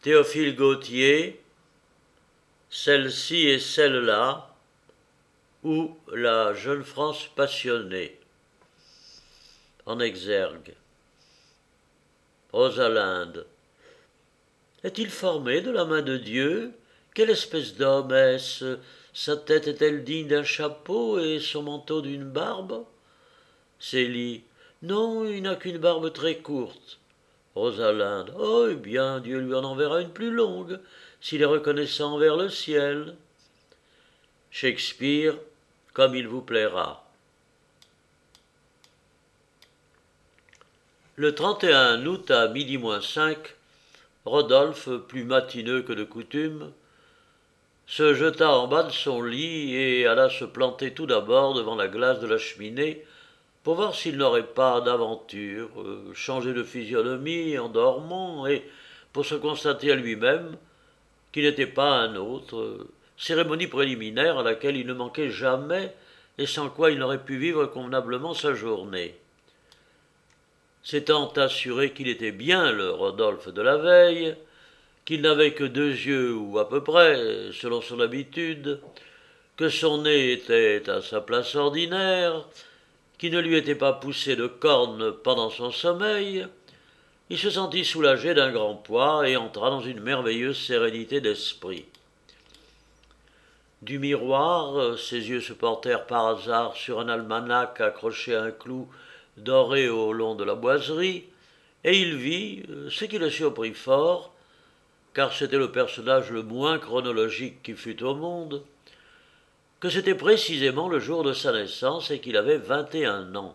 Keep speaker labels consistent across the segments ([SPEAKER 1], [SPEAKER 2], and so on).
[SPEAKER 1] Théophile Gautier, Celle-ci et celle-là, ou La jeune France passionnée. En exergue. Rosalinde. Est-il formé de la main de Dieu? Quelle espèce d'homme est-ce? Sa tête est-elle digne d'un chapeau et son manteau d'une barbe? Célie. Non, il n'a qu'une barbe très courte. Rosalinde. Oh, eh bien, Dieu lui en enverra une plus longue, s'il est reconnaissant envers le ciel. Shakespeare, comme il vous plaira. Le 31 août à midi moins 5, Rodolphe, plus matineux que de coutume, se jeta en bas de son lit et alla se planter tout d'abord devant la glace de la cheminée pour voir s'il n'aurait pas d'aventure, changer de physionomie en dormant et pour se constater à lui-même qu'il n'était pas un autre, cérémonie préliminaire à laquelle il ne manquait jamais et sans quoi il n'aurait pu vivre convenablement sa journée. S'étant assuré qu'il était bien le Rodolphe de la veille, qu'il n'avait que 2 yeux ou à peu près, selon son habitude, que son nez était à sa place ordinaire, qu'il ne lui était pas poussé de cornes pendant son sommeil, il se sentit soulagé d'un grand poids et entra dans une merveilleuse sérénité d'esprit. Du miroir, ses yeux se portèrent par hasard sur un almanach accroché à un clou doré au long de la boiserie, et il vit, ce qui le surprit fort, car c'était le personnage le moins chronologique qui fût au monde, que c'était précisément le jour de sa naissance et qu'il avait 21 ans.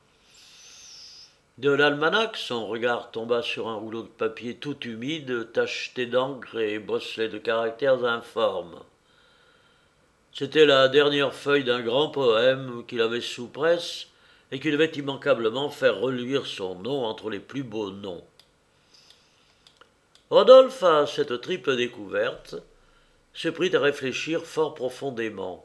[SPEAKER 1] De l'almanach, son regard tomba sur un rouleau de papier tout humide, tacheté d'encre et bosselé de caractères informes. C'était la dernière feuille d'un grand poème qu'il avait sous presse et qui devait immanquablement faire reluire son nom entre les plus beaux noms. Rodolphe, à cette triple découverte, se prit à réfléchir fort profondément.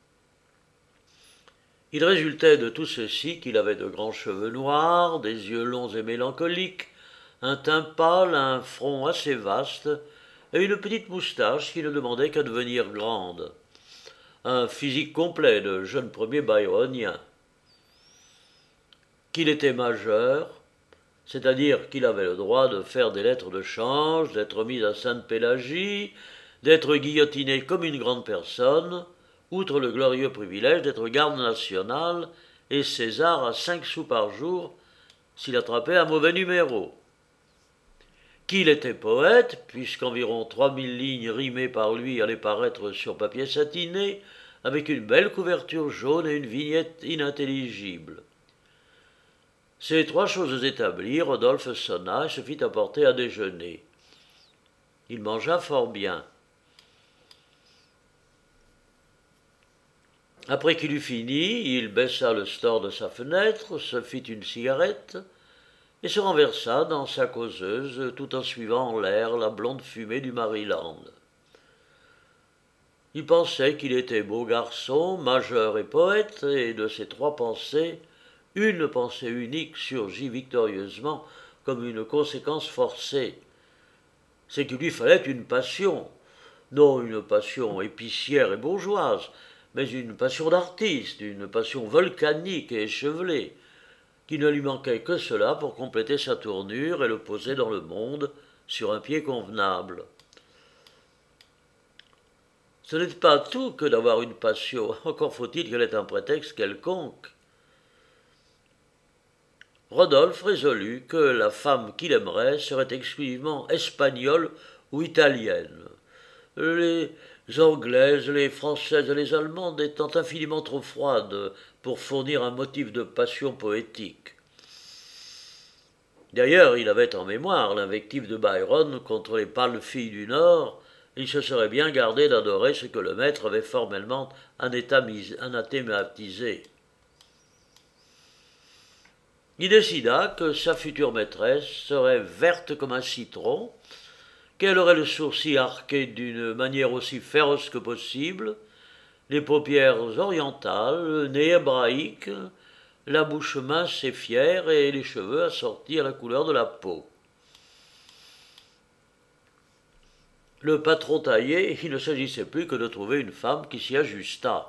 [SPEAKER 1] Il résultait de tout ceci qu'il avait de grands cheveux noirs, des yeux longs et mélancoliques, un teint pâle, un front assez vaste, et une petite moustache qui ne demandait qu'à devenir grande. Un physique complet de jeune premier byronien. Qu'il était majeur, c'est-à-dire qu'il avait le droit de faire des lettres de change, d'être mis à Sainte-Pélagie, d'être guillotiné comme une grande personne, outre le glorieux privilège d'être garde national et César à 5 sous par jour s'il attrapait un mauvais numéro. Qu'il était poète, puisqu'environ 3000 lignes rimées par lui allaient paraître sur papier satiné, avec une belle couverture jaune et une vignette inintelligible. Ces 3 choses établies, Rodolphe sonna et se fit apporter à déjeuner. Il mangea fort bien. Après qu'il eut fini, il baissa le store de sa fenêtre, se fit une cigarette et se renversa dans sa causeuse tout en suivant en l'air la blonde fumée du Maryland. Il pensait qu'il était beau garçon, majeur et poète, et de ces 3 pensées, une pensée unique surgit victorieusement comme une conséquence forcée. C'est qu'il lui fallait une passion, non une passion épicière et bourgeoise, mais une passion d'artiste, une passion volcanique et échevelée, qui ne lui manquait que cela pour compléter sa tournure et le poser dans le monde sur un pied convenable. Ce n'est pas tout que d'avoir une passion, encore faut-il qu'elle ait un prétexte quelconque. Rodolphe résolut que la femme qu'il aimerait serait exclusivement espagnole ou italienne. Les Anglaises, les Françaises et les Allemandes étant infiniment trop froides pour fournir un motif de passion poétique. D'ailleurs, il avait en mémoire l'invective de Byron contre les pâles filles du Nord, et il se serait bien gardé d'adorer ce que le maître avait formellement anathématisé. Il décida que sa future maîtresse serait verte comme un citron, qu'elle aurait le sourcil arqué d'une manière aussi féroce que possible, les paupières orientales, le nez hébraïque, la bouche mince et fière et les cheveux assortis à la couleur de la peau. Le patron taillé, il ne s'agissait plus que de trouver une femme qui s'y ajustât.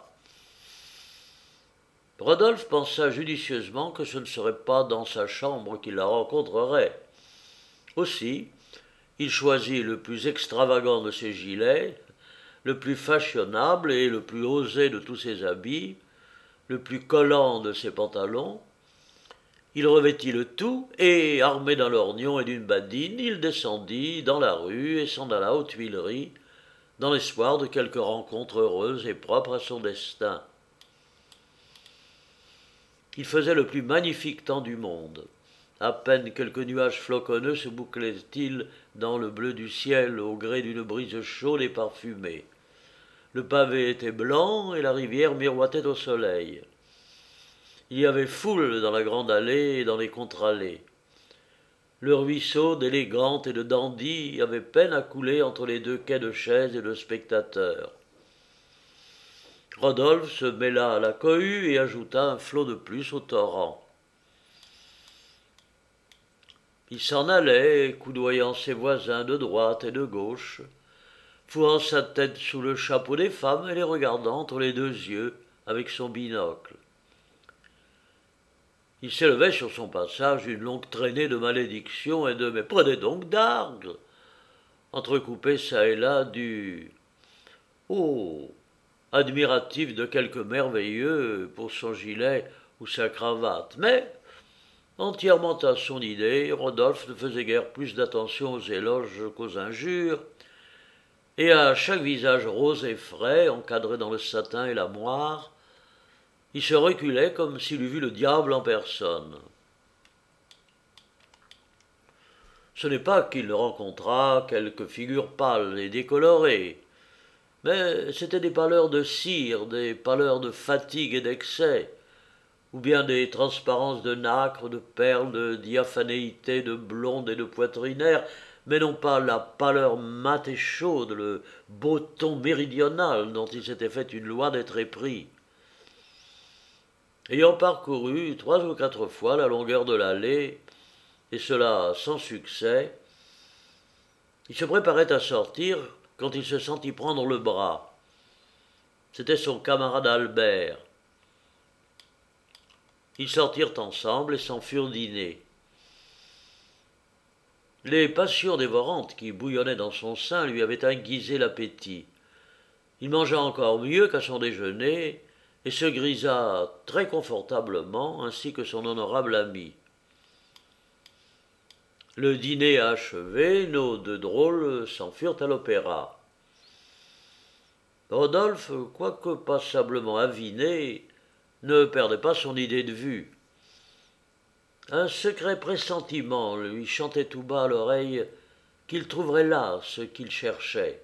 [SPEAKER 1] Rodolphe pensa judicieusement que ce ne serait pas dans sa chambre qu'il la rencontrerait. Aussi, il choisit le plus extravagant de ses gilets, le plus fashionable et le plus osé de tous ses habits, le plus collant de ses pantalons. Il revêtit le tout, et, armé d'un lorgnon et d'une badine, il descendit dans la rue et s'en alla aux Tuileries, dans l'espoir de quelque rencontre heureuse et propre à son destin. Il faisait le plus magnifique temps du monde. À peine quelques nuages floconneux se bouclaient-ils dans le bleu du ciel au gré d'une brise chaude et parfumée. Le pavé était blanc et la rivière miroitait au soleil. Il y avait foule dans la grande allée et dans les contre-allées. Le ruisseau d'élégante et de dandy avait peine à couler entre les deux quais de chaises et de spectateurs. Rodolphe se mêla à la cohue et ajouta un flot de plus au torrent. Il s'en allait, coudoyant ses voisins de droite et de gauche, fouant sa tête sous le chapeau des femmes et les regardant entre les deux yeux avec son binocle. Il s'élevait sur son passage une longue traînée de malédictions et de « mais prenez donc d'Argues » entrecoupé çà et là du « oh » admiratif de quelque merveilleux pour son gilet ou sa cravate. Mais, entièrement à son idée, Rodolphe ne faisait guère plus d'attention aux éloges qu'aux injures, et à chaque visage rose et frais, encadré dans le satin et la moire, il se reculait comme s'il eût vu le diable en personne. Ce n'est pas qu'il ne rencontra quelques figures pâles et décolorées, mais c'étaient des pâleurs de cire, des pâleurs de fatigue et d'excès, ou bien des transparences de nacre, de perles, de diaphanéité, de blonde et de poitrinaire, mais non pas la pâleur mate et chaude, le beau ton méridional dont il s'était fait une loi d'être épris. Ayant parcouru 3 ou 4 fois la longueur de l'allée, et cela sans succès, il se préparait à sortir quand il se sentit prendre le bras. C'était son camarade Albert. Ils sortirent ensemble et s'en furent dîner. Les passions dévorantes qui bouillonnaient dans son sein lui avaient aiguisé l'appétit. Il mangea encore mieux qu'à son déjeuner et se grisa très confortablement, ainsi que son honorable ami. Le dîner achevé, nos deux drôles s'en furent à l'opéra. Rodolphe, quoique passablement aviné, ne perdait pas son idée de vue. Un secret pressentiment lui chantait tout bas à l'oreille qu'il trouverait là ce qu'il cherchait.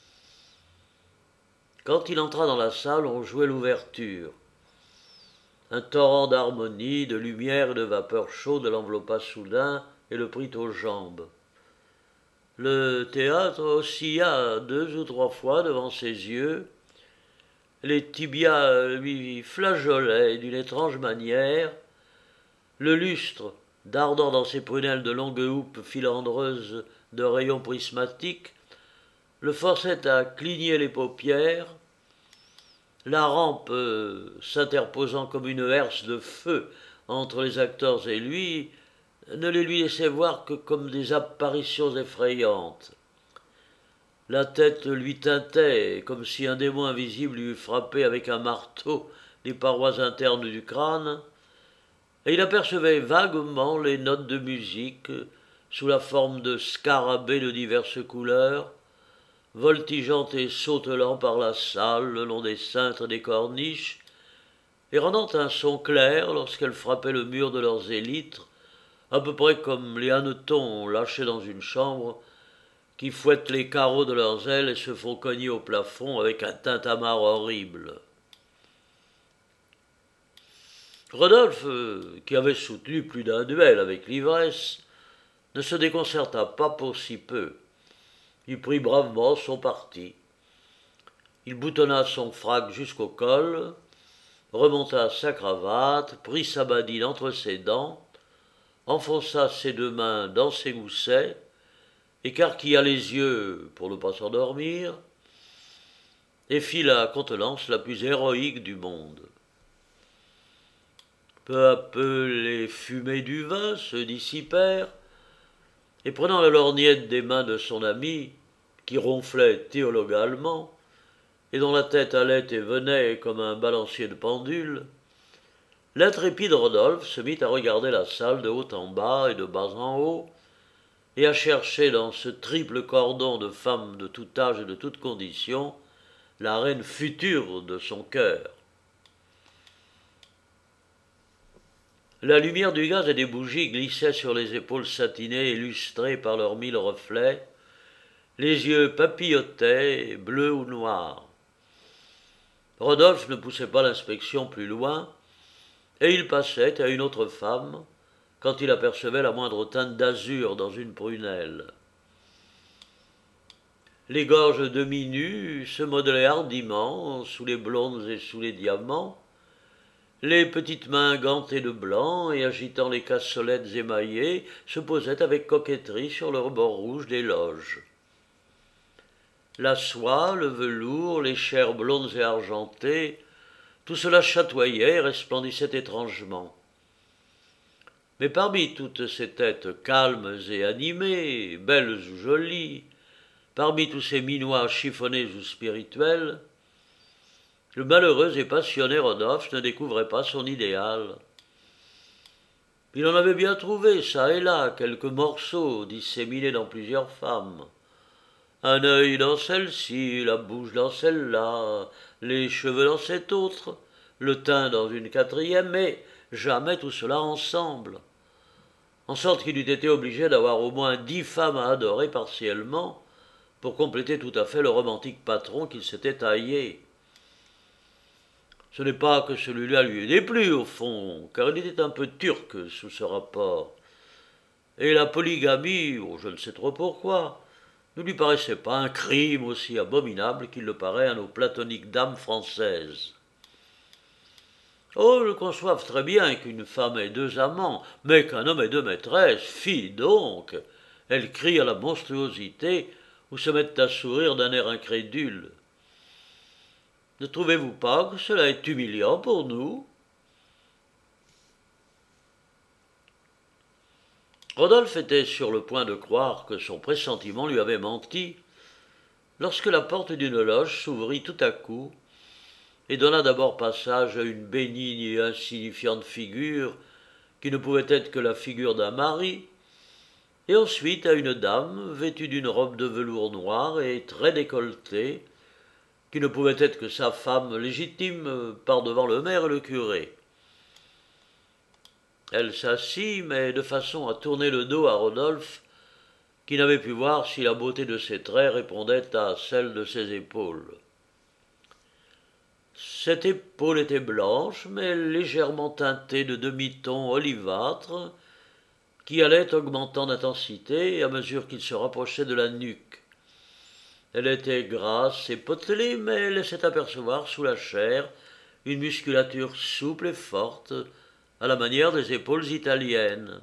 [SPEAKER 1] Quand il entra dans la salle, on jouait l'ouverture. Un torrent d'harmonie, de lumière et de vapeur chaude l'enveloppa soudain et le prit aux jambes. Le théâtre oscilla 2 ou 3 fois devant ses yeux. Les tibias lui flageolaient d'une étrange manière. Le lustre, dardant dans ses prunelles de longues houppes filandreuses de rayons prismatiques, le forçait à cligner les paupières. La rampe, s'interposant comme une herse de feu entre les acteurs et lui, ne les lui laissait voir que comme des apparitions effrayantes. La tête lui tintait, comme si un démon invisible lui eût frappé avec un marteau les parois internes du crâne, et il apercevait vaguement les notes de musique, sous la forme de scarabées de diverses couleurs, voltigeant et sautelant par la salle le long des cintres des corniches, et rendant un son clair lorsqu'elles frappaient le mur de leurs élytres, à peu près comme les hannetons lâchés dans une chambre, qui fouettent les carreaux de leurs ailes et se font cogner au plafond avec un tintamarre horrible. Rodolphe, qui avait soutenu plus d'un duel avec l'ivresse, ne se déconcerta pas pour si peu. Il prit bravement son parti. Il boutonna son frac jusqu'au col, remonta sa cravate, prit sa badine entre ses dents, enfonça ses 2 mains dans ses goussets écarquilla les yeux pour ne pas s'endormir, et fit la contenance la plus héroïque du monde. Peu à peu, les fumées du vin se dissipèrent, et prenant la lorgnette des mains de son ami, qui ronflait théologalement, et dont la tête allait et venait comme un balancier de pendule, l'intrépide Rodolphe se mit à regarder la salle de haut en bas et de bas en haut, et à chercher dans ce triple cordon de femmes de tout âge et de toute condition la reine future de son cœur. La lumière du gaz et des bougies glissait sur les épaules satinées et lustrées par leurs mille reflets, les yeux papillotaient, bleus ou noirs. Rodolphe ne poussait pas l'inspection plus loin, et il passait à une autre femme quand il apercevait la moindre teinte d'azur dans une prunelle. Les gorges demi-nues se modelaient hardiment sous les blondes et sous les diamants, les petites mains gantées de blanc et agitant les cassolettes émaillées se posaient avec coquetterie sur le rebord rouge des loges. La soie, le velours, les chairs blondes et argentées, tout cela chatoyait et resplendissait étrangement. Mais parmi toutes ces têtes calmes et animées, belles ou jolies, parmi tous ces minois chiffonnés ou spirituels, le malheureux et passionné Rodolphe ne découvrait pas son idéal. Il en avait bien trouvé, çà et là, quelques morceaux disséminés dans plusieurs femmes. Un œil dans celle-ci, la bouche dans celle-là, les cheveux dans cette autre, le teint dans une quatrième, mais jamais tout cela ensemble. En sorte qu'il eût été obligé d'avoir au moins 10 femmes à adorer partiellement pour compléter tout à fait le romantique patron qu'il s'était taillé. Ce n'est pas que celui-là lui ait déplu, au fond, car il était un peu turc sous ce rapport. Et la polygamie, je ne sais trop pourquoi, ne lui paraissait pas un crime aussi abominable qu'il le paraît à nos platoniques dames françaises. Oh, je conçoive très bien qu'une femme ait 2 amants, mais qu'un homme ait 2 maîtresses, fi donc. Elles crient à la monstruosité ou se mettent à sourire d'un air incrédule. Ne trouvez-vous pas que cela est humiliant pour nous ? Rodolphe était sur le point de croire que son pressentiment lui avait menti, lorsque la porte d'une loge s'ouvrit tout à coup et donna d'abord passage à une bénigne et insignifiante figure qui ne pouvait être que la figure d'un mari, et ensuite à une dame vêtue d'une robe de velours noir et très décolletée, qui ne pouvait être que sa femme légitime par devant le maire et le curé. Elle s'assit, mais de façon à tourner le dos à Rodolphe, qui n'avait pu voir si la beauté de ses traits répondait à celle de ses épaules. Cette épaule était blanche, mais légèrement teintée de demi-tons olivâtres, qui allaient augmentant d'intensité à mesure qu'il se rapprochait de la nuque. Elle était grasse et potelée, mais laissait apercevoir sous la chair une musculature souple et forte, à la manière des épaules italiennes.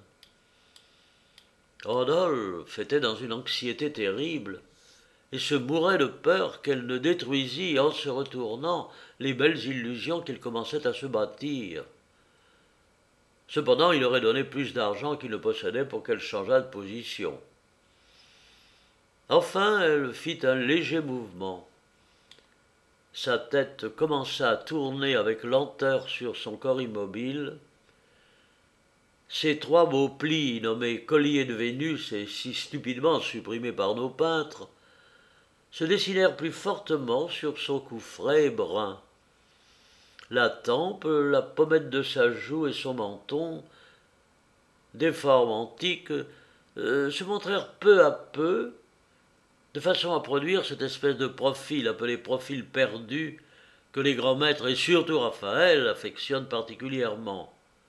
[SPEAKER 1] Rodolphe était dans une anxiété terrible, et se mourait de peur qu'elle ne détruisît en se retournant les belles illusions qu'il commençait à se bâtir. Cependant, il aurait donné plus d'argent qu'il ne possédait pour qu'elle changeât de position. Enfin, elle fit un léger mouvement. Sa tête commença à tourner avec lenteur sur son corps immobile. Ces 3 beaux plis, nommés colliers de Vénus et si stupidement supprimés par nos peintres, se dessinèrent plus fortement sur son cou frais et brun. La tempe, la pommette de sa joue et son menton, des formes antiques, se montrèrent peu à peu, de façon à produire cette espèce de profil appelé profil perdu que les grands maîtres et surtout Raphaël affectionnent particulièrement.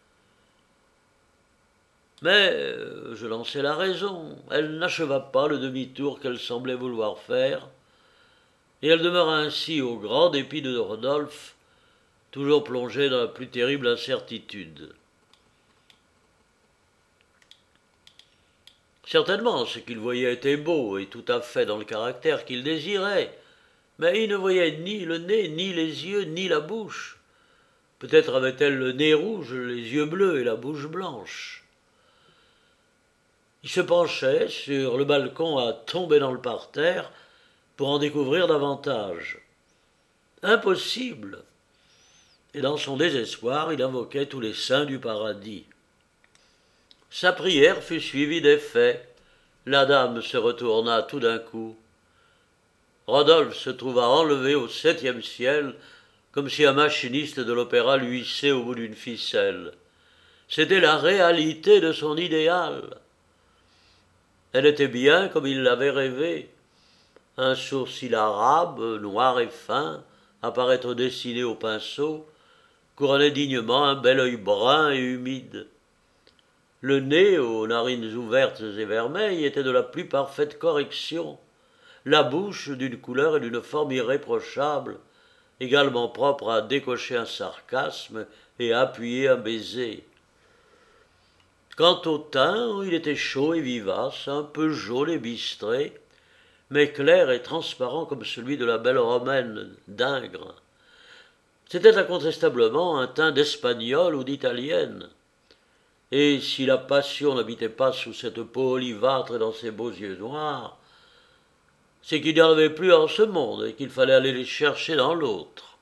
[SPEAKER 1] Mais je lançai la raison, elle n'acheva pas le demi-tour qu'elle semblait vouloir faire, et elle demeura ainsi au grand dépit de Rodolphe, toujours plongé dans la plus terrible incertitude. Certainement, ce qu'il voyait était beau et tout à fait dans le caractère qu'il désirait, mais il ne voyait ni le nez, ni les yeux, ni la bouche. Peut-être avait-elle le nez rouge, les yeux bleus et la bouche blanche. Il se penchait sur le balcon à tomber dans le parterre pour en découvrir davantage. Impossible. Et dans son désespoir, il invoquait tous les saints du paradis. Sa prière fut suivie d'effet. La dame se retourna tout d'un coup. Rodolphe se trouva enlevé au 7e ciel, comme si un machiniste de l'opéra lui hissait au bout d'une ficelle. C'était la réalité de son idéal. Elle était bien comme il l'avait rêvé. Un sourcil arabe, noir et fin, à paraître dessiné au pinceau, couronnait dignement un bel œil brun et humide. Le nez, aux narines ouvertes et vermeilles, était de la plus parfaite correction. La bouche, d'une couleur et d'une forme irréprochables, également propre à décocher un sarcasme et à appuyer un baiser. Quant au teint, il était chaud et vivace, un peu jaune et bistré, mais clair et transparent comme celui de la belle romaine d'Ingres. C'était incontestablement un teint d'Espagnole ou d'Italienne. Et si la passion n'habitait pas sous cette peau olivâtre et dans ses beaux yeux noirs, c'est qu'il n'y en avait plus en ce monde et qu'il fallait aller les chercher dans l'autre.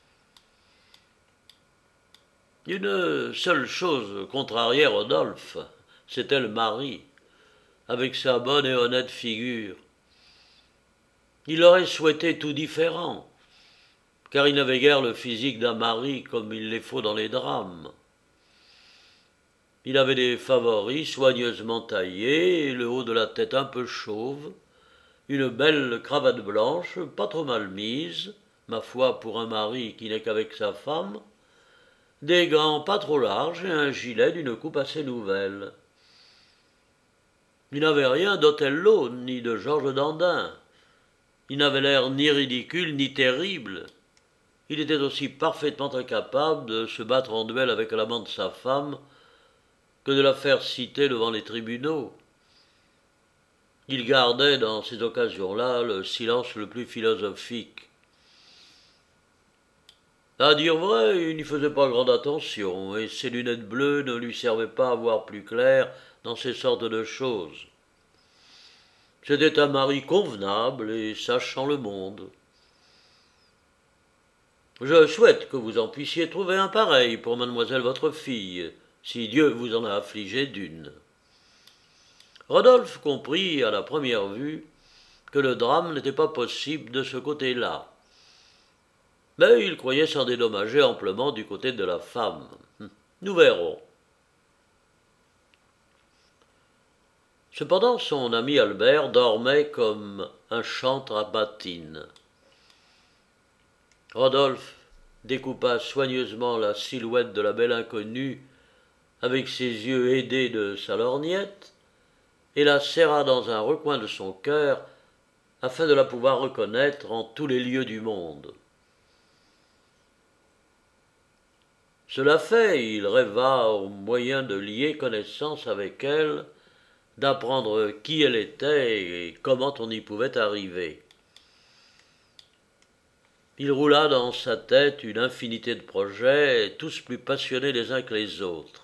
[SPEAKER 1] Une seule chose contrariait Rodolphe, c'était le mari, avec sa bonne et honnête figure. Il aurait souhaité tout différent, car il n'avait guère le physique d'un mari comme il les faut dans les drames. Il avait des favoris soigneusement taillés, le haut de la tête un peu chauve, une belle cravate blanche, pas trop mal mise, ma foi pour un mari qui n'est qu'avec sa femme, des gants pas trop larges et un gilet d'une coupe assez nouvelle. Il n'avait rien d'Othello ni de Georges Dandin. Il n'avait l'air ni ridicule ni terrible. Il était aussi parfaitement incapable de se battre en duel avec l'amant de sa femme que de la faire citer devant les tribunaux. Il gardait dans ces occasions-là le silence le plus philosophique. À dire vrai, il n'y faisait pas grande attention, et ses lunettes bleues ne lui servaient pas à voir plus clair dans ces sortes de choses. C'était un mari convenable et sachant le monde. Je souhaite que vous en puissiez trouver un pareil pour mademoiselle votre fille, si Dieu vous en a affligé d'une. Rodolphe comprit à la première vue que le drame n'était pas possible de ce côté-là. Mais il croyait s'en dédommager amplement du côté de la femme. Nous verrons. Cependant, son ami Albert dormait comme un chantre à bottines. Rodolphe découpa soigneusement la silhouette de la belle inconnue avec ses yeux aidés de sa lorgnette et la serra dans un recoin de son cœur afin de la pouvoir reconnaître en tous les lieux du monde. Cela fait, il rêva au moyen de lier connaissance avec elle, d'apprendre qui elle était et comment on y pouvait arriver. Il roula dans sa tête une infinité de projets, tous plus passionnés les uns que les autres.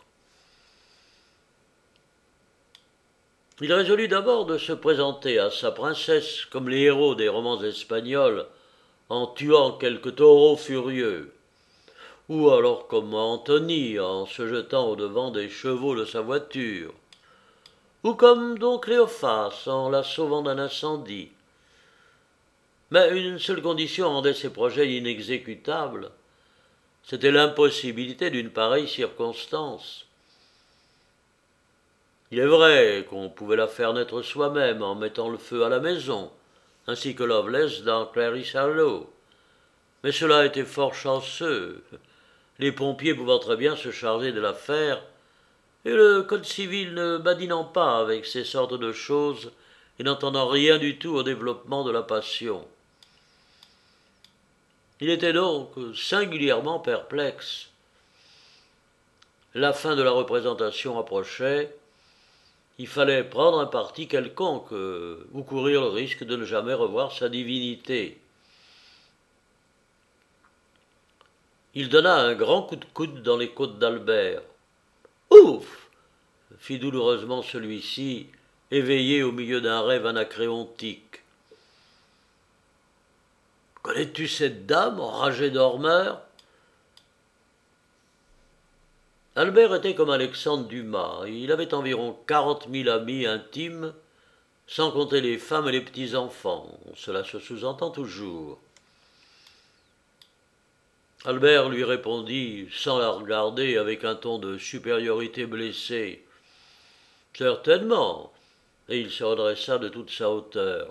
[SPEAKER 1] Il résolut d'abord de se présenter à sa princesse comme les héros des romans espagnols, en tuant quelques taureaux furieux, ou alors comme Antony en se jetant au-devant des chevaux de sa voiture, ou comme Don Cléophas en la sauvant d'un incendie. Mais une seule condition rendait ces projets inexécutables, c'était l'impossibilité d'une pareille circonstance. Il est vrai qu'on pouvait la faire naître soi-même en mettant le feu à la maison, ainsi que Lovelace dans Clarice Harlowe, mais cela était fort chanceux, les pompiers pouvant très bien se charger de l'affaire, et le code civil ne badinant pas avec ces sortes de choses et n'entendant rien du tout au développement de la passion. Il était donc singulièrement perplexe. La fin de la représentation approchait, il fallait prendre un parti quelconque ou courir le risque de ne jamais revoir sa divinité. Il donna un grand coup de coude dans les côtes d'Albert. « Ouf !» fit douloureusement celui-ci, éveillé au milieu d'un rêve anacréontique. « Connais-tu cette dame, enragée dormeur ?» Albert était comme Alexandre Dumas. Il avait environ 40 000 amis intimes, sans compter les femmes et les petits-enfants. Cela se sous-entend toujours. Albert lui répondit, sans la regarder, avec un ton de supériorité blessée. « Certainement. » Et il se redressa de toute sa hauteur.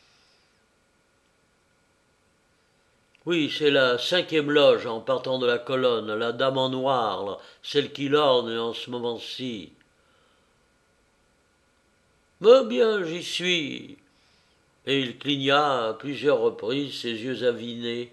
[SPEAKER 1] « Oui, c'est la 5e loge en partant de la colonne, la dame en noir, celle qui lorgne en ce moment-ci. »« Mais bien, j'y suis. » Et il cligna à plusieurs reprises ses yeux avinés.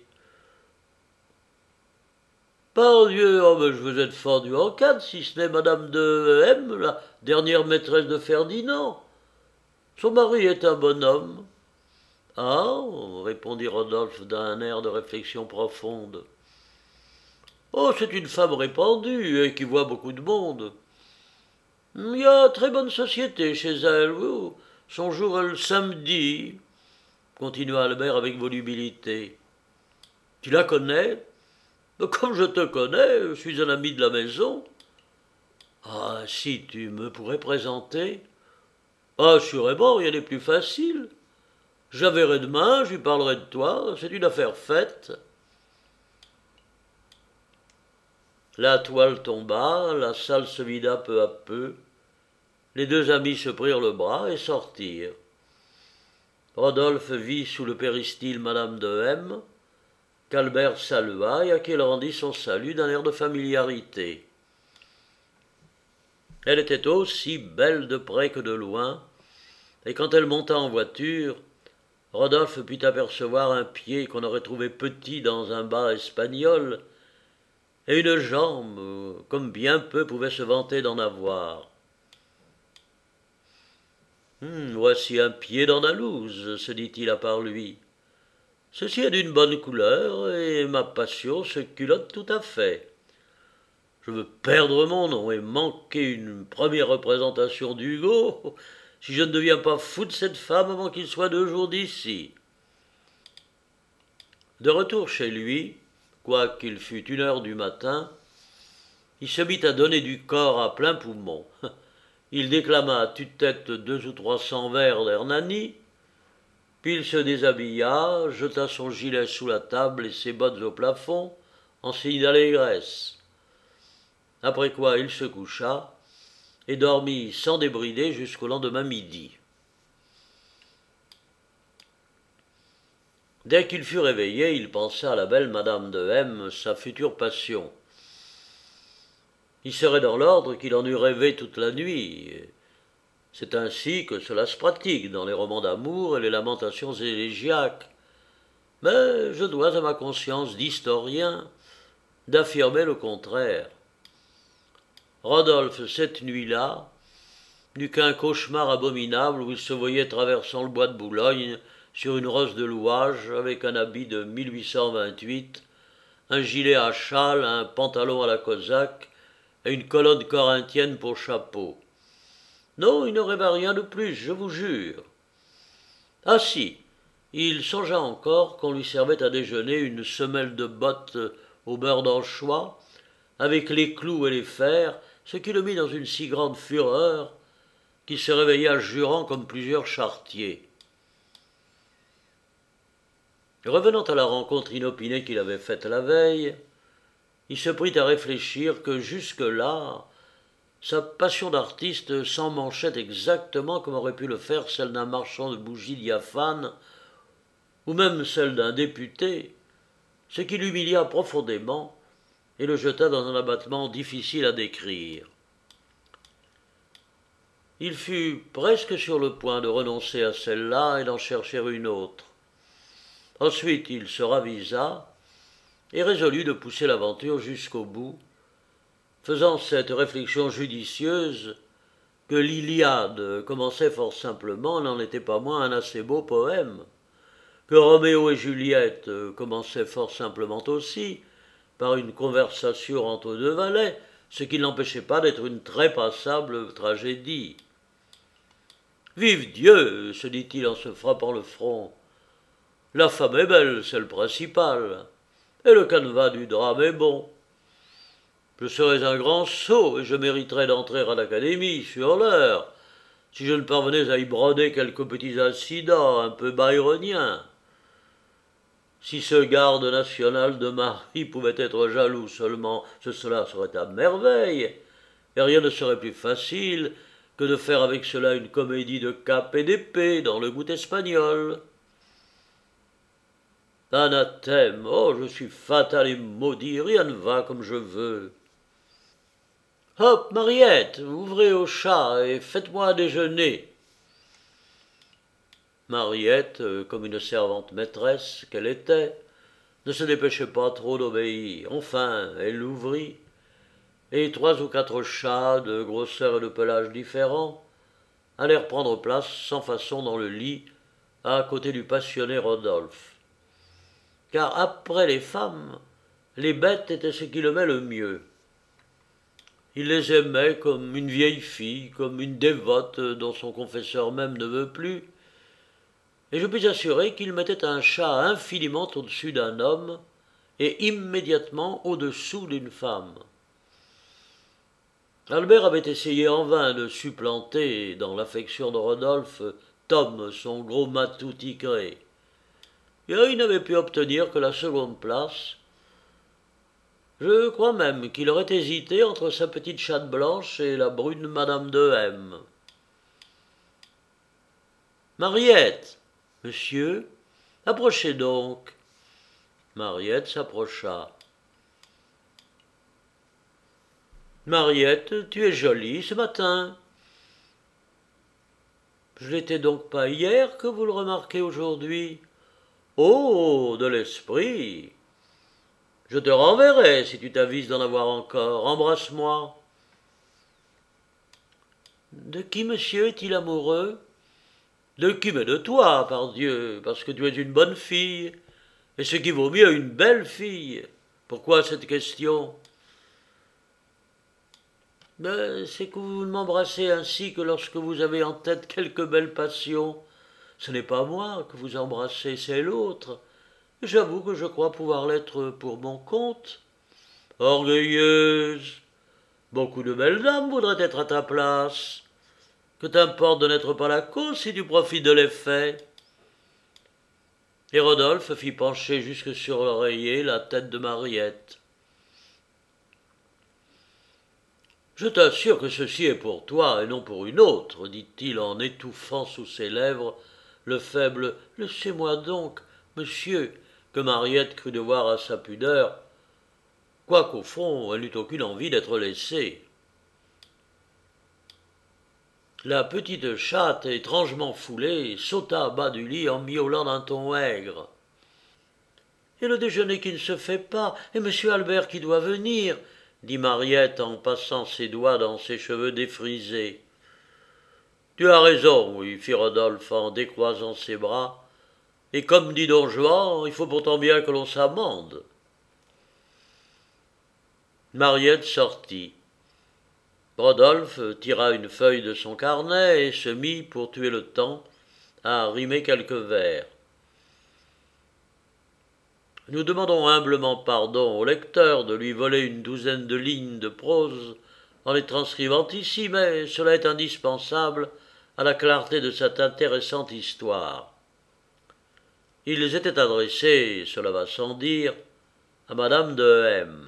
[SPEAKER 1] Pardieu, oh mais je vous êtes fendu en quatre, si ce n'est madame de M, la dernière maîtresse de Ferdinand. Son mari est un bonhomme. Ah, répondit Rodolphe d'un air de réflexion profonde. Oh, c'est une femme répandue et qui voit beaucoup de monde. Il y a très bonne société chez elle. Son jour est le samedi, continua Albert avec volubilité. Tu la connais ? Comme je te connais, je suis un ami de la maison. Ah, si tu me pourrais présenter. Assurément, rien n'est plus facile. Je la verrai demain, je lui parlerai de toi, c'est une affaire faite. La toile tomba, la salle se vida peu à peu. Les deux amis se prirent le bras et sortirent. Rodolphe vit sous le péristyle madame de M, qu'Albert salua et à qui il rendit son salut d'un air de familiarité. Elle était aussi belle de près que de loin, et quand elle monta en voiture, Rodolphe put apercevoir un pied qu'on aurait trouvé petit dans un bas espagnol, et une jambe, comme bien peu pouvaient se vanter d'en avoir. Voici un pied d'Andalouse, se dit-il à part lui. Ceci est d'une bonne couleur, et ma passion se culotte tout à fait. Je veux perdre mon nom et manquer une première représentation d'Hugo, si je ne deviens pas fou de cette femme avant qu'il soit 2 jours d'ici. De retour chez lui, quoiqu'il fût 1 heure du matin, il se mit à donner du corps à plein poumon. Il déclama à tue-tête 200 ou 300 vers d'Hernani, puis il se déshabilla, jeta son gilet sous la table et ses bottes au plafond, en signe d'allégresse. Après quoi il se coucha et dormit sans débrider jusqu'au lendemain midi. Dès qu'il fut réveillé, il pensa à la belle madame de M, sa future passion. Il serait dans l'ordre qu'il en eût rêvé toute la nuit. C'est ainsi que cela se pratique dans les romans d'amour et les lamentations élégiaques. Mais je dois à ma conscience d'historien d'affirmer le contraire. Rodolphe, cette nuit-là, n'eut qu'un cauchemar abominable où il se voyait traversant le bois de Boulogne sur une rosse de louage avec un habit de 1828, un gilet à châle, un pantalon à la cosaque et une colonne corinthienne pour chapeau. Non, il ne rêva rien de plus, je vous jure. Ah si, il songea encore qu'on lui servait à déjeuner une semelle de bottes au beurre d'anchois, avec les clous et les fers, ce qui le mit dans une si grande fureur qu'il se réveilla jurant comme plusieurs charretiers. Revenant à la rencontre inopinée qu'il avait faite la veille, il se prit à réfléchir que jusque-là, sa passion d'artiste s'emmanchait exactement comme aurait pu le faire celle d'un marchand de bougies diaphanes, ou même celle d'un député, ce qui l'humilia profondément et le jeta dans un abattement difficile à décrire. Il fut presque sur le point de renoncer à celle-là et d'en chercher une autre. Ensuite il se ravisa et résolut de pousser l'aventure jusqu'au bout, faisant cette réflexion judicieuse que l'Iliade commençait fort simplement n'en était pas moins un assez beau poème, que Roméo et Juliette commençaient fort simplement aussi, par une conversation entre deux valets, ce qui n'empêchait pas d'être une très passable tragédie. Vive Dieu, se dit-il en se frappant le front. La femme est belle, c'est le principal, et le canevas du drame est bon. Je serais un grand sot et je mériterais d'entrer à l'académie sur l'heure, si je ne parvenais à y broder quelques petits incidents un peu byroniens. Si ce garde national de Marie pouvait être jaloux seulement, cela serait à merveille, et rien ne serait plus facile que de faire avec cela une comédie de cap et d'épée dans le goût espagnol. Anathème, oh, je suis fatal et maudit, rien ne va comme je veux. Hop, Mariette, ouvrez au chat et faites-moi déjeuner. Mariette, comme une servante maîtresse qu'elle était, ne se dépêchait pas trop d'obéir. Enfin, elle l'ouvrit, et 3 ou 4 chats de grosseur et de pelage différents allèrent prendre place sans façon dans le lit à côté du passionné Rodolphe. Car après les femmes, les bêtes étaient ce qu'il aimait le mieux. Il les aimait comme une vieille fille, comme une dévote dont son confesseur même ne veut plus, et je puis assurer qu'il mettait un chat infiniment au-dessus d'un homme et immédiatement au-dessous d'une femme. Albert avait essayé en vain de supplanter dans l'affection de Rodolphe Tom, son gros matou tigré, et il n'avait pu obtenir que la seconde place. Je crois même qu'il aurait hésité entre sa petite chatte blanche et la brune Madame de M. Mariette, monsieur, approchez donc. Mariette s'approcha. Mariette, tu es jolie ce matin. Je l'étais donc pas hier que vous le remarquez aujourd'hui. Oh, de l'esprit. Je te renverrai si tu t'avises d'en avoir encore. Embrasse-moi. De qui, monsieur, est-il amoureux? De qui, mais de toi, pardieu, parce que tu es une bonne fille, et ce qui vaut mieux, une belle fille. Pourquoi cette question? Ben, c'est que vous ne m'embrassez ainsi que lorsque vous avez en tête quelque belle passion. Ce n'est pas moi que vous embrassez, c'est l'autre. J'avoue que je crois pouvoir l'être pour mon compte. Orgueilleuse. Beaucoup de belles dames voudraient être à ta place. Que t'importe de n'être pas la cause si tu profites de l'effet. Et Rodolphe fit pencher jusque sur l'oreiller la tête de Mariette. Je t'assure que ceci est pour toi et non pour une autre, dit-il en étouffant sous ses lèvres le faible « Laissez-moi donc, monsieur », que Mariette crut devoir à sa pudeur, quoiqu'au fond elle n'eût aucune envie d'être laissée. La petite chatte, étrangement foulée, sauta bas du lit en miaulant d'un ton aigre. « Et le déjeuner qui ne se fait pas, et monsieur Albert qui doit venir », dit Mariette en passant ses doigts dans ses cheveux défrisés. « Tu as raison, oui, fit Rodolphe en décroisant ses bras, et comme dit Don Juan, il faut pourtant bien que l'on s'amende. » Mariette sortit. Rodolphe tira une feuille de son carnet et se mit, pour tuer le temps, à rimer quelques vers. Nous demandons humblement pardon au lecteur de lui voler une douzaine de lignes de prose en les transcrivant ici, mais cela est indispensable à la clarté de cette intéressante histoire. Ils étaient adressés, cela va sans dire, à Madame de M.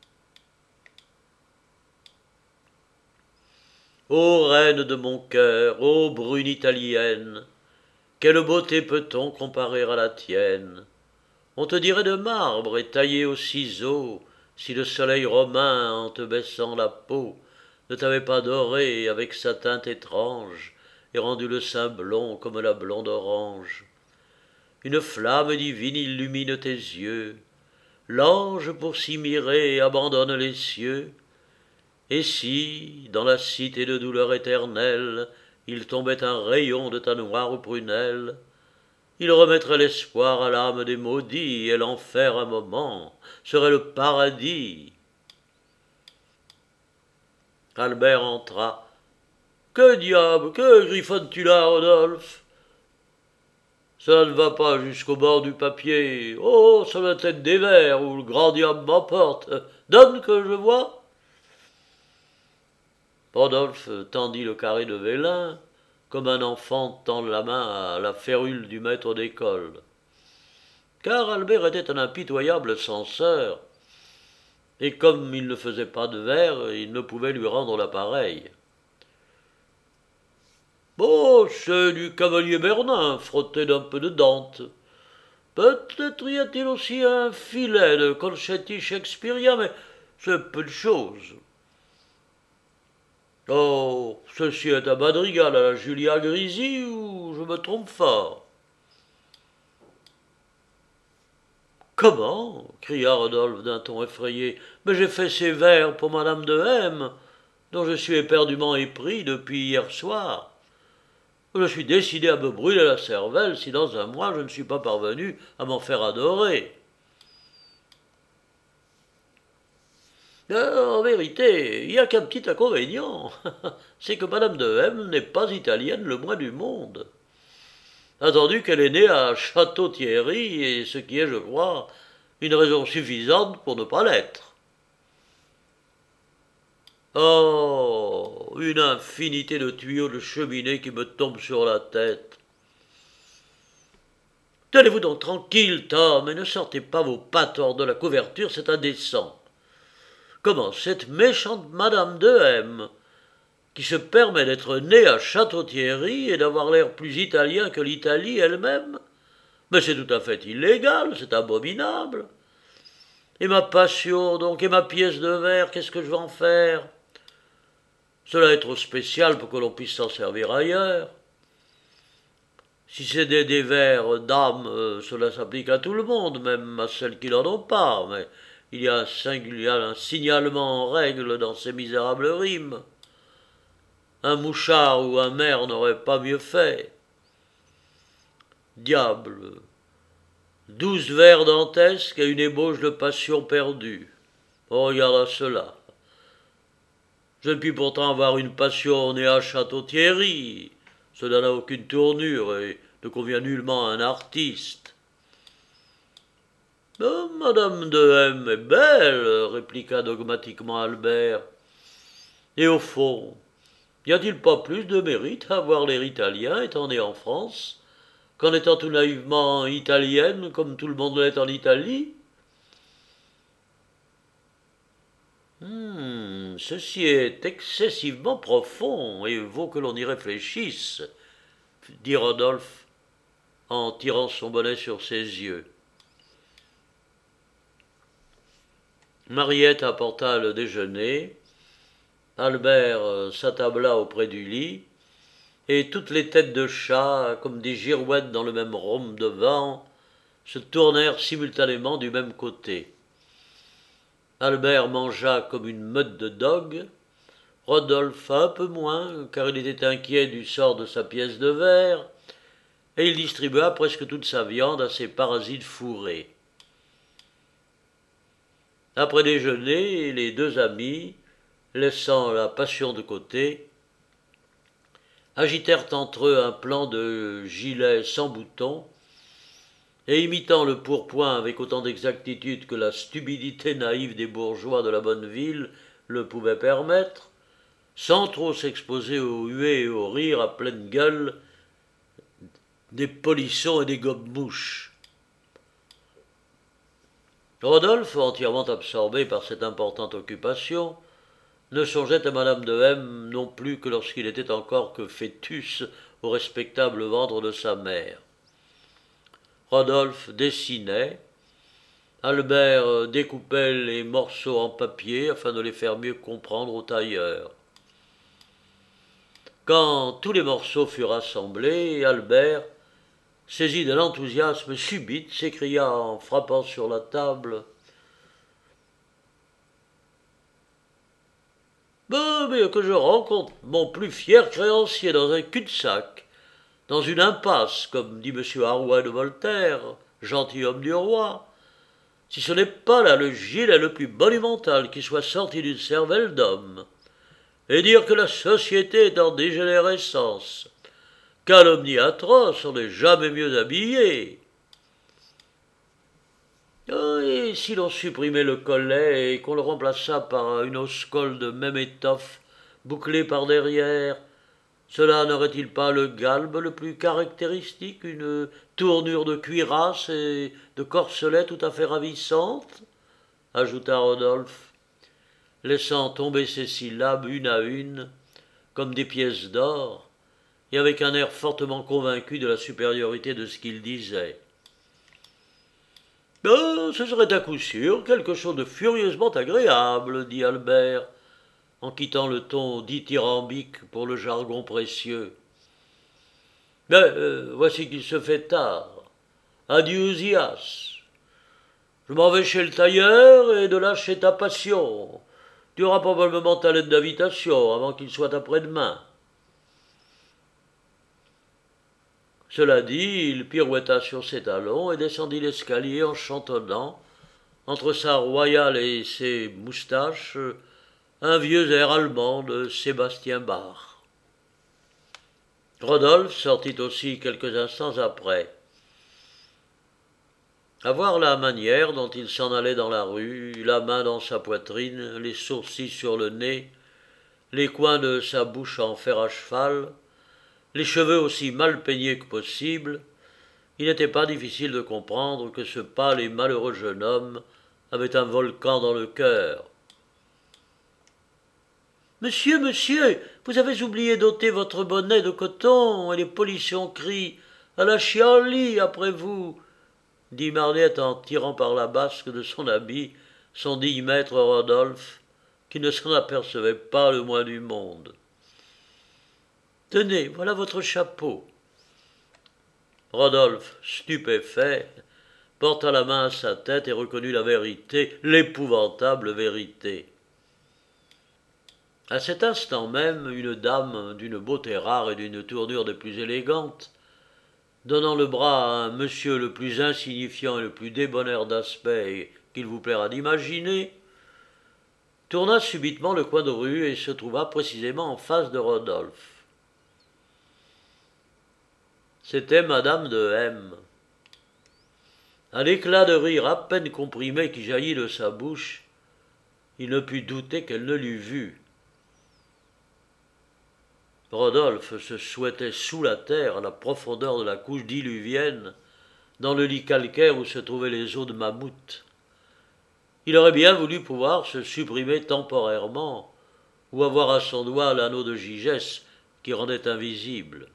[SPEAKER 1] Ô reine de mon cœur, ô brune italienne, quelle beauté peut-on comparer à la tienne? On te dirait de marbre et taillé au ciseau, si le soleil romain, en te baissant la peau, ne t'avait pas doré avec sa teinte étrange et rendu le sein blond comme la blonde orange. Une flamme divine illumine tes yeux, l'ange pour s'y mirer abandonne les cieux, Et si, dans la cité de douleur éternelle, il tombait un rayon de ta noire prunelle, il remettrait l'espoir à l'âme des maudits, et l'enfer un moment serait le paradis. Albert entra. Que diable, que griffonnes-tu là, Rodolphe? Ça ne va pas jusqu'au bord du papier. Oh, ça doit être des vers, ou le grand diable m'emporte. Donne que je vois. Rodolphe tendit le carré de vélin, comme un enfant tend la main à la férule du maître d'école. Car Albert était un impitoyable censeur, et comme il ne faisait pas de vers, il ne pouvait lui rendre l'appareil. Bon, c'est du cavalier Bernin, frotté d'un peu de Dante. Peut-être y a-t-il aussi un filet de Concetti shakespearien, mais c'est peu de choses. Oh, ceci est un madrigal à la Julia Grisi ou je me trompe fort? Comment? Cria Rodolphe d'un ton effrayé. Mais j'ai fait ces vers pour madame de M, dont je suis éperdument épris depuis hier soir. Je suis décidé à me brûler la cervelle si dans un mois je ne suis pas parvenu à m'en faire adorer. En vérité, il n'y a qu'un petit inconvénient, c'est que madame de M n'est pas italienne le moins du monde. Attendu qu'elle est née à Château-Thierry, et ce qui est, je crois, une raison suffisante pour ne pas l'être. Oh, une infinité de tuyaux de cheminée qui me tombent sur la tête. Tenez-vous donc tranquille, Tom, et ne sortez pas vos pattes hors de la couverture, c'est indécent. Comment cette méchante madame de M, qui se permet d'être née à Château-Thierry et d'avoir l'air plus italien que l'Italie elle-même? Mais c'est tout à fait illégal, c'est abominable. Et ma passion, donc, et ma pièce de verre, qu'est-ce que je vais en faire? Cela est trop spécial pour que l'on puisse s'en servir ailleurs. Si c'est des vers d'âme, cela s'applique à tout le monde, même à celles qui n'en ont pas, mais il y a un signalement en règle dans ces misérables rimes. Un mouchard ou un maire n'aurait pas mieux fait. Diable, 12 vers dantesques et une ébauche de passion perdue. Oh, regarde à cela. Je ne puis pourtant avoir une passion née à Château-Thierry. Cela n'a aucune tournure et ne convient nullement à un artiste. Oh, madame de M est belle, répliqua dogmatiquement Albert. Et au fond, n'y a-t-il pas plus de mérite à avoir l'air italien étant né en France qu'en étant tout naïvement italienne comme tout le monde l'est en Italie? Ceci est excessivement profond et vaut que l'on y réfléchisse, dit Rodolphe en tirant son bonnet sur ses yeux. Mariette apporta le déjeuner, Albert s'attabla auprès du lit, et toutes les têtes de chat, comme des girouettes dans le même rhum de vent, se tournèrent simultanément du même côté. Albert mangea comme une meute de dogues, Rodolphe un peu moins, car il était inquiet du sort de sa pièce de verre, et il distribua presque toute sa viande à ses parasites fourrés. Après déjeuner, les deux amis, laissant la passion de côté, agitèrent entre eux un plan de gilet sans boutons, et imitant le pourpoint avec autant d'exactitude que la stupidité naïve des bourgeois de la bonne ville le pouvait permettre, sans trop s'exposer aux huées et aux rires à pleine gueule des polissons et des gobe-mouches. Rodolphe, entièrement absorbé par cette importante occupation, ne songeait à madame de M non plus que lorsqu'il était encore que fœtus au respectable ventre de sa mère. Rodolphe dessinait, Albert découpait les morceaux en papier afin de les faire mieux comprendre au tailleur. Quand tous les morceaux furent assemblés, Albert, saisi d'un enthousiasme subit, s'écria en frappant sur la table Mais que je rencontre mon plus fier créancier dans un cul-de-sac, dans une impasse, comme dit M. Arouet de Voltaire, gentilhomme du roi, si ce n'est pas là le gilet le plus monumental qui soit sorti d'une cervelle d'homme, et dire que la société est en dégénérescence, calomnie atroce, on n'est jamais mieux habillé. Et si l'on supprimait le collet et qu'on le remplaça par une hausse col de même étoffe, bouclée par derrière, cela n'aurait-il pas le galbe le plus caractéristique, une tournure de cuirasse et de corselet tout à fait ravissante, ajouta Rodolphe, laissant tomber ses syllabes une à une, comme des pièces d'or, et avec un air fortement convaincu de la supériorité de ce qu'il disait. Ce serait à coup sûr quelque chose de furieusement agréable, dit Albert, en quittant le ton dithyrambique pour le jargon précieux. Mais voici qu'il se fait tard. Adieu, Zias. Je m'en vais chez le tailleur et de là chez ta passion. Tu auras probablement ta lettre d'invitation avant qu'il soit après-demain. Cela dit, il pirouetta sur ses talons et descendit l'escalier en chantonnant, entre sa royale et ses moustaches, un vieux air allemand de Sébastien Bach. Rodolphe sortit aussi quelques instants après. À voir la manière dont il s'en allait dans la rue, la main dans sa poitrine, les sourcils sur le nez, les coins de sa bouche en fer à cheval, les cheveux aussi mal peignés que possible, il n'était pas difficile de comprendre que ce pâle et malheureux jeune homme avait un volcan dans le cœur. « Monsieur, monsieur, vous avez oublié d'ôter votre bonnet de coton, et les policiers crient à la chienlit après vous, dit Mariette en tirant par la basque de son habit son digne maître Rodolphe, qui ne s'en apercevait pas le moins du monde. Tenez, voilà votre chapeau. Rodolphe, stupéfait, porta la main à sa tête et reconnut la vérité, l'épouvantable vérité. À cet instant même, une dame d'une beauté rare et d'une tournure des plus élégantes, donnant le bras à un monsieur le plus insignifiant et le plus débonnaire d'aspect qu'il vous plaira d'imaginer, tourna subitement le coin de rue et se trouva précisément en face de Rodolphe. C'était madame de M. À l'éclat de rire à peine comprimé qui jaillit de sa bouche, il ne put douter qu'elle ne l'eût vu. Rodolphe se souhaitait sous la terre, à la profondeur de la couche diluvienne, dans le lit calcaire où se trouvaient les os de mammouth. Il aurait bien voulu pouvoir se supprimer temporairement, ou avoir à son doigt l'anneau de Gigès qui rendait invisible.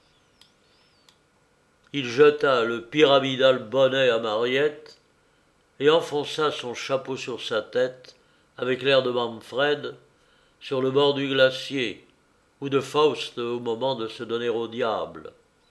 [SPEAKER 1] Il jeta le pyramidal bonnet à Mariette et enfonça son chapeau sur sa tête, avec l'air de Manfred, sur le bord du glacier, ou de Faust au moment de se donner au diable.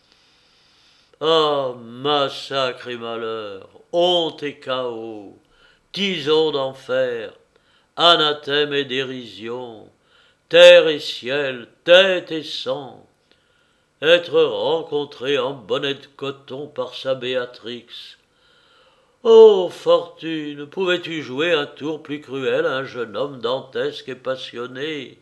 [SPEAKER 1] Ah, massacre et malheur, honte et chaos, tison d'enfer, anathème et dérision, terre et ciel, tête et sang, être rencontré en bonnet de coton par sa Béatrix. Ô fortune, pouvais-tu jouer un tour plus cruel à un jeune homme dantesque et passionné?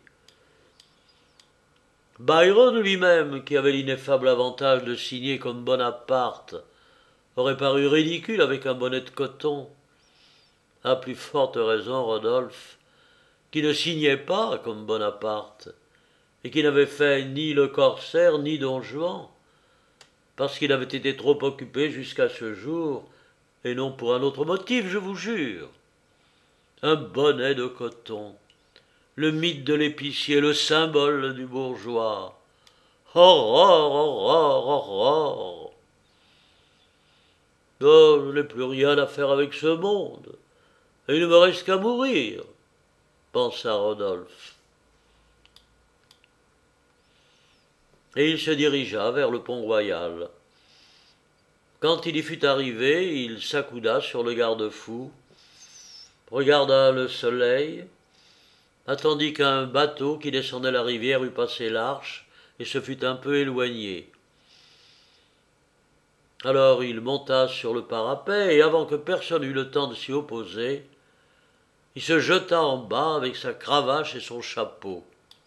[SPEAKER 1] Byron lui-même, qui avait l'ineffable avantage de signer comme Bonaparte, aurait paru ridicule avec un bonnet de coton. À plus forte raison, Rodolphe, qui ne signait pas comme Bonaparte, et qui n'avait fait ni le corsaire ni Don Juan, parce qu'il avait été trop occupé jusqu'à ce jour, et non pour un autre motif, je vous jure. Un bonnet de coton, le mythe de l'épicier, le symbole du bourgeois. Horreur, horreur, horreur. Oh, je n'ai plus rien à faire avec ce monde, et il ne me reste qu'à mourir, pensa Rodolphe. Et il se dirigea vers le Pont-Royal. Quand il y fut arrivé, il s'accouda sur le garde-fou, regarda le soleil, attendit qu'un bateau qui descendait la rivière eût passé l'arche et se fût un peu éloigné. Alors il monta sur le parapet et avant que personne eût le temps de s'y opposer, il se jeta en bas avec sa cravache et son chapeau.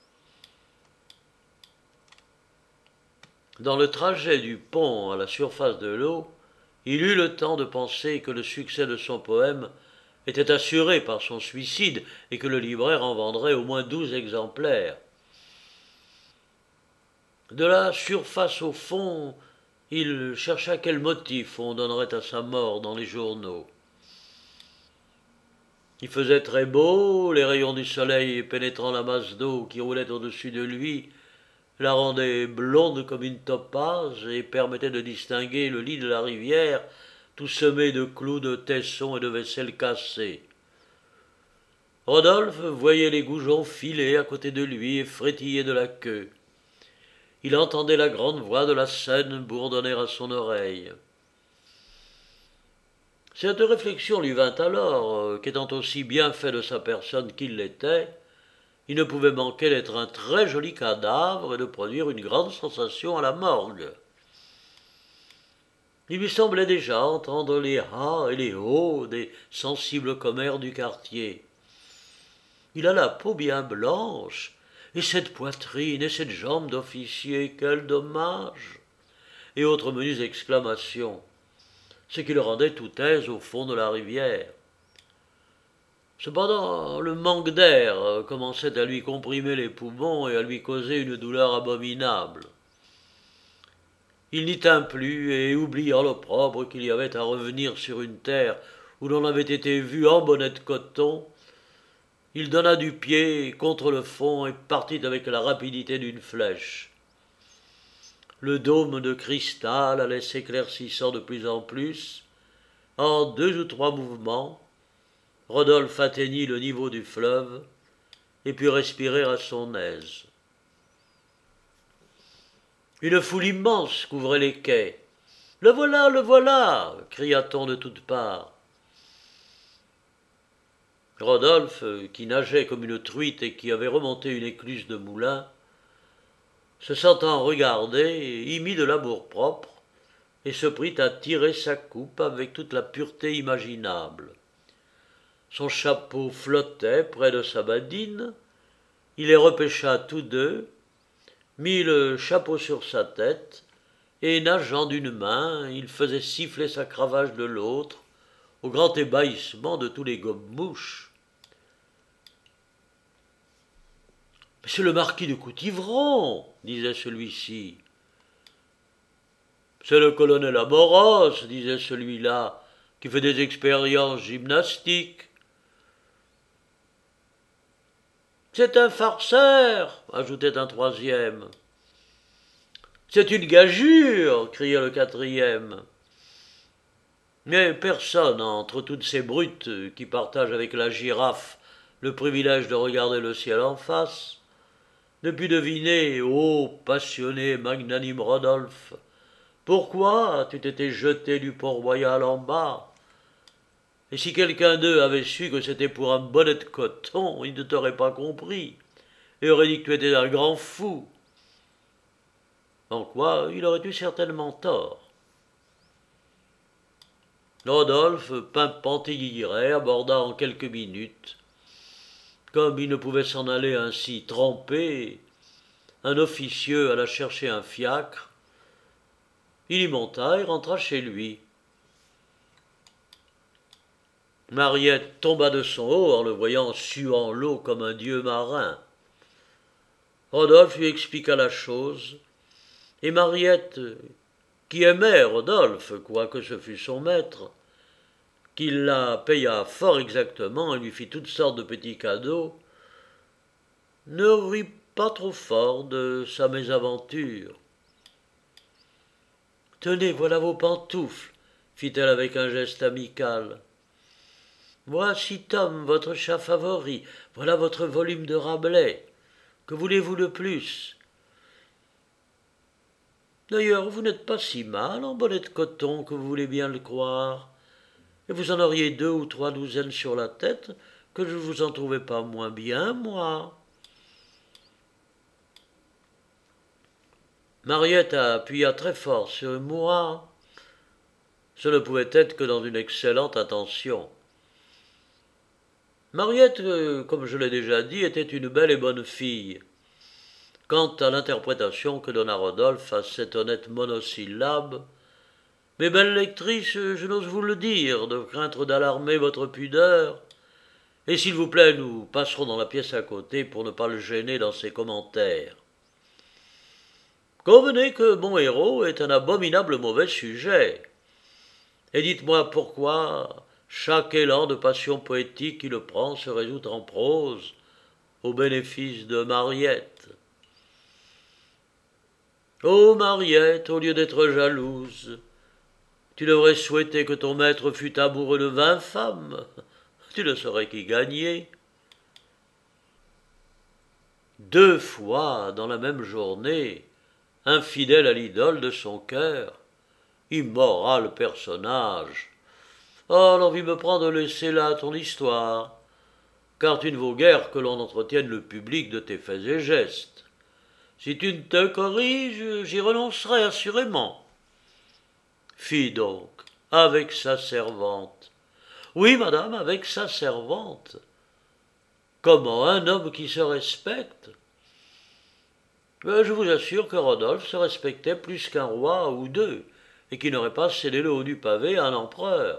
[SPEAKER 1] Dans le trajet du pont à la surface de l'eau, il eut le temps de penser que le succès de son poème était assuré par son suicide et que le libraire en vendrait au moins 12 exemplaires. De la surface au fond, il chercha quel motif on donnerait à sa mort dans les journaux. Il faisait très beau, les rayons du soleil pénétrant la masse d'eau qui roulait au-dessus de lui la rendaient blonde comme une topaze et permettait de distinguer le lit de la rivière tout semé de clous de tessons et de vaisselle cassée. Rodolphe voyait les goujons filer à côté de lui et frétiller de la queue. Il entendait la grande voix de la Seine bourdonner à son oreille. Cette réflexion lui vint alors qu'étant aussi bien fait de sa personne qu'il l'était, il ne pouvait manquer d'être un très joli cadavre et de produire une grande sensation à la morgue. Il lui semblait déjà entendre les ah et les oh des sensibles commères du quartier. Il a la peau bien blanche, et cette poitrine et cette jambe d'officier, quel dommage! Et autres menues exclamations, ce qui le rendait tout aise au fond de la rivière. Cependant, le manque d'air commençait à lui comprimer les poumons et à lui causer une douleur abominable. Il n'y tint plus et, oubliant l'opprobre qu'il y avait à revenir sur une terre où l'on avait été vu en bonnet de coton, il donna du pied contre le fond et partit avec la rapidité d'une flèche. Le dôme de cristal allait s'éclaircissant de plus en plus. En 2 ou 3 mouvements, Rodolphe atteignit le niveau du fleuve et put respirer à son aise. Une foule immense couvrait les quais. « Le voilà, le voilà !» cria-t-on de toutes parts. Rodolphe, qui nageait comme une truite et qui avait remonté une écluse de moulin, se sentant regardé, y mit de l'amour-propre et se prit à tirer sa coupe avec toute la pureté imaginable. Son chapeau flottait près de sa badine, il les repêcha tous deux, mit le chapeau sur sa tête, et nageant d'une main, il faisait siffler sa cravache de l'autre, au grand ébahissement de tous les gobe-mouches. « Mais c'est le marquis de Coutivron, disait celui-ci. C'est le colonel Amoros, disait celui-là, qui fait des expériences gymnastiques. C'est un farceur, ajoutait un troisième. C'est une gageure, cria le quatrième. Mais personne, entre toutes ces brutes qui partagent avec la girafe le privilège de regarder le ciel en face, ne put deviner, ô passionné magnanime Rodolphe, pourquoi tu t'étais jeté du Port-Royal en bas. Et si quelqu'un d'eux avait su que c'était pour un bonnet de coton, il ne t'aurait pas compris, et aurait dit que tu étais un grand fou. En quoi il aurait eu certainement tort. Rodolphe, pimpant-et-guilleret, aborda en quelques minutes, comme il ne pouvait s'en aller ainsi trempé, un officieux alla chercher un fiacre. Il y monta et rentra chez lui. Mariette tomba de son haut en le voyant suant l'eau comme un dieu marin. Rodolphe lui expliqua la chose, et Mariette, qui aimait Rodolphe, quoique ce fût son maître, qui la paya fort exactement et lui fit toutes sortes de petits cadeaux, ne rit pas trop fort de sa mésaventure. « Tenez, voilà vos pantoufles, fit-elle avec un geste amical. Voici Tom, votre chat favori, voilà votre volume de Rabelais. Que voulez-vous de plus? D'ailleurs, vous n'êtes pas si mal en bonnet de coton que vous voulez bien le croire, et vous en auriez 2 ou 3 douzaines sur la tête, que je ne vous en trouvais pas moins bien, moi. Mariette appuya très fort sur moi. Ce ne pouvait être que dans une excellente intention. Mariette, comme je l'ai déjà dit, était une belle et bonne fille. Quant à l'interprétation que donna Rodolphe à cet honnête monosyllabe, mes belles lectrices, je n'ose vous le dire, de craindre d'alarmer votre pudeur, et s'il vous plaît, nous passerons dans la pièce à côté pour ne pas le gêner dans ses commentaires. Convenez que mon héros est un abominable mauvais sujet. Et dites-moi pourquoi chaque élan de passion poétique qui le prend se résout en prose, au bénéfice de Mariette. Ô Mariette, au lieu d'être jalouse, tu devrais souhaiter que ton maître fût amoureux de 20 femmes. Tu ne saurais qu'y gagner. 2 fois dans la même journée, infidèle à l'idole de son cœur. Immoral personnage. Oh, l'envie me prend de laisser là ton histoire, car tu ne vaux guère que l'on entretienne le public de tes faits et gestes. Si tu ne te corriges, j'y renoncerai assurément. Fi donc, avec sa servante. Oui, madame, avec sa servante. Comment un homme qui se respecte? Je vous assure que Rodolphe se respectait plus qu'un roi ou deux, et qu'il n'aurait pas cédé le haut du pavé à un empereur.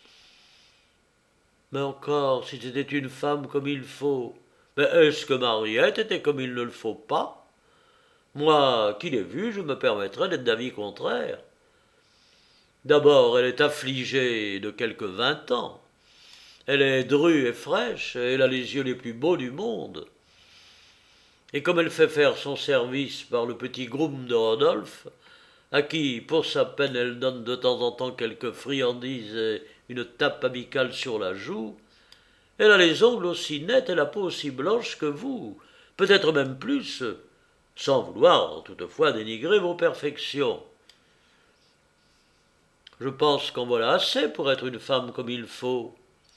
[SPEAKER 1] Mais encore, si c'était une femme comme il faut, mais est-ce que Mariette était comme il ne le faut pas? Moi, qui l'ai vue, je me permettrais d'être d'avis contraire. D'abord, elle est affligée de quelque 20 ans. Elle est drue et fraîche, et elle a les yeux les plus beaux du monde. Et comme elle fait faire son service par le petit groom de Rodolphe, à qui, pour sa peine, elle donne de temps en temps quelques friandises et une tape amicale sur la joue, elle a les ongles aussi nets et la peau aussi blanche que vous, peut-être même plus, sans vouloir toutefois dénigrer vos perfections. Je pense qu'en voilà assez pour être une femme comme il faut.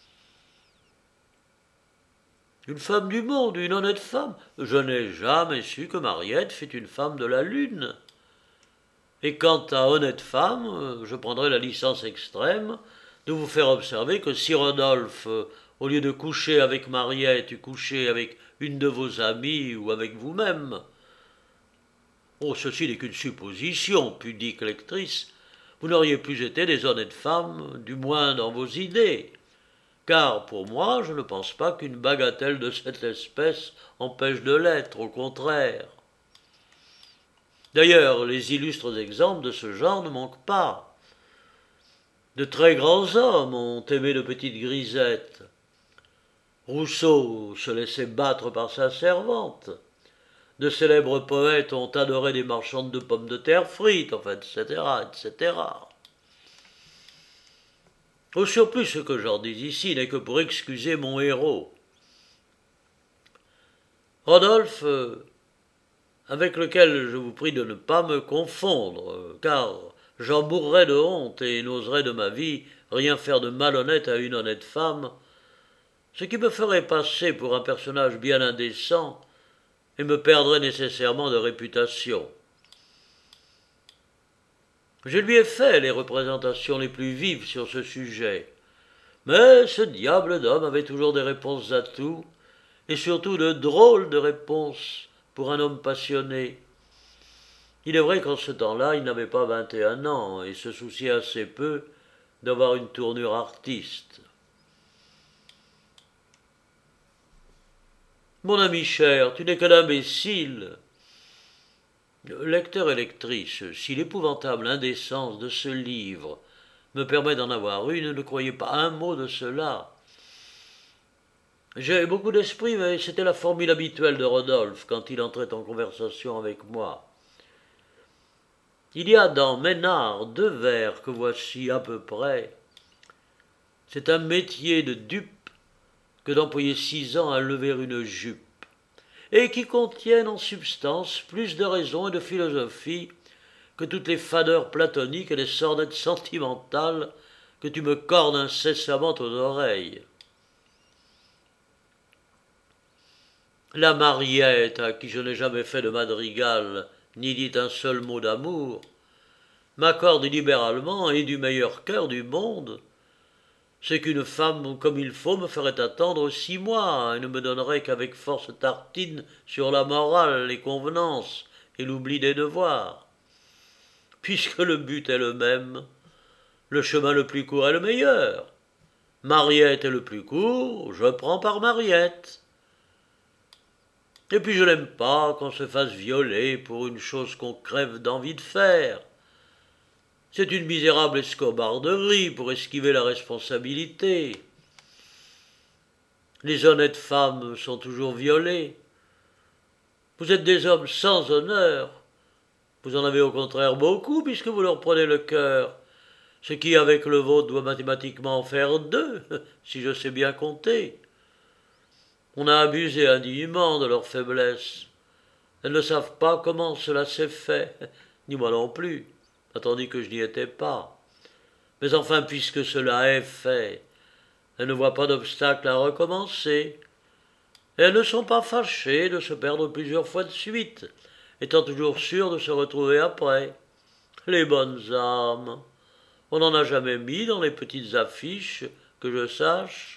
[SPEAKER 1] Une femme du monde, une honnête femme. Je n'ai jamais su que Mariette fût une femme de la lune. Et quant à honnête femme, je prendrai la licence extrême de vous faire observer que si Rodolphe, au lieu de coucher avec Mariette, eût couché avec une de vos amies ou avec vous-même. Oh, ceci n'est qu'une supposition, pudique lectrice. Vous n'auriez plus été des honnêtes femmes, du moins dans vos idées. Car, pour moi, je ne pense pas qu'une bagatelle de cette espèce empêche de l'être, au contraire. D'ailleurs, les illustres exemples de ce genre ne manquent pas. De très grands hommes ont aimé de petites grisettes. Rousseau se laissait battre par sa servante. De célèbres poètes ont adoré des marchandes de pommes de terre frites, enfin, etc., etc. Au surplus, ce que j'en dis ici n'est que pour excuser mon héros. Rodolphe, avec lequel je vous prie de ne pas me confondre, car j'en mourrais de honte et n'oserais de ma vie rien faire de malhonnête à une honnête femme, ce qui me ferait passer pour un personnage bien indécent et me perdrait nécessairement de réputation. Je lui ai fait les représentations les plus vives sur ce sujet, mais ce diable d'homme avait toujours des réponses à tout, et surtout de drôles de réponses pour un homme passionné. Il est vrai qu'en ce temps-là, il n'avait pas 21 ans et se souciait assez peu d'avoir une tournure artiste. Mon ami cher, tu n'es qu'un imbécile. Lecteur et lectrice, si l'épouvantable indécence de ce livre me permet d'en avoir une, ne croyez pas un mot de cela. J'ai beaucoup d'esprit, mais c'était la formule habituelle de Rodolphe quand il entrait en conversation avec moi. Il y a dans Ménard 2 vers que voici à peu près. C'est un métier de dupe que d'employer 6 ans à lever une jupe, et qui contiennent en substance plus de raison et de philosophie que toutes les fadeurs platoniques et les sornettes sentimentales que tu me cornes incessamment aux oreilles. La Mariette, à qui je n'ai jamais fait de madrigal, ni dit un seul mot d'amour, m'accorde libéralement et du meilleur cœur du monde, c'est qu'une femme comme il faut me ferait attendre 6 mois et ne me donnerait qu'avec force tartine sur la morale, les convenances et l'oubli des devoirs. Puisque le but est le même, le chemin le plus court est le meilleur. Mariette est le plus court, je prends par Mariette. Et puis je n'aime pas qu'on se fasse violer pour une chose qu'on crève d'envie de faire. C'est une misérable escobarderie pour esquiver la responsabilité. Les honnêtes femmes sont toujours violées. Vous êtes des hommes sans honneur. Vous en avez au contraire beaucoup puisque vous leur prenez le cœur. Ce qui, avec le vôtre, doit mathématiquement en faire 2, si je sais bien compter. On a abusé indûment de leur faiblesse. Elles ne savent pas comment cela s'est fait, ni moi non plus, tandis que je n'y étais pas. Mais enfin, puisque cela est fait, elles ne voient pas d'obstacle à recommencer. Et elles ne sont pas fâchées de se perdre plusieurs fois de suite, étant toujours sûres de se retrouver après. Les bonnes âmes. On n'en a jamais mis dans les petites affiches, que je sache.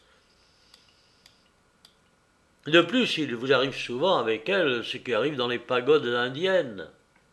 [SPEAKER 1] De plus, il vous arrive souvent avec elles ce qui arrive dans les pagodes indiennes.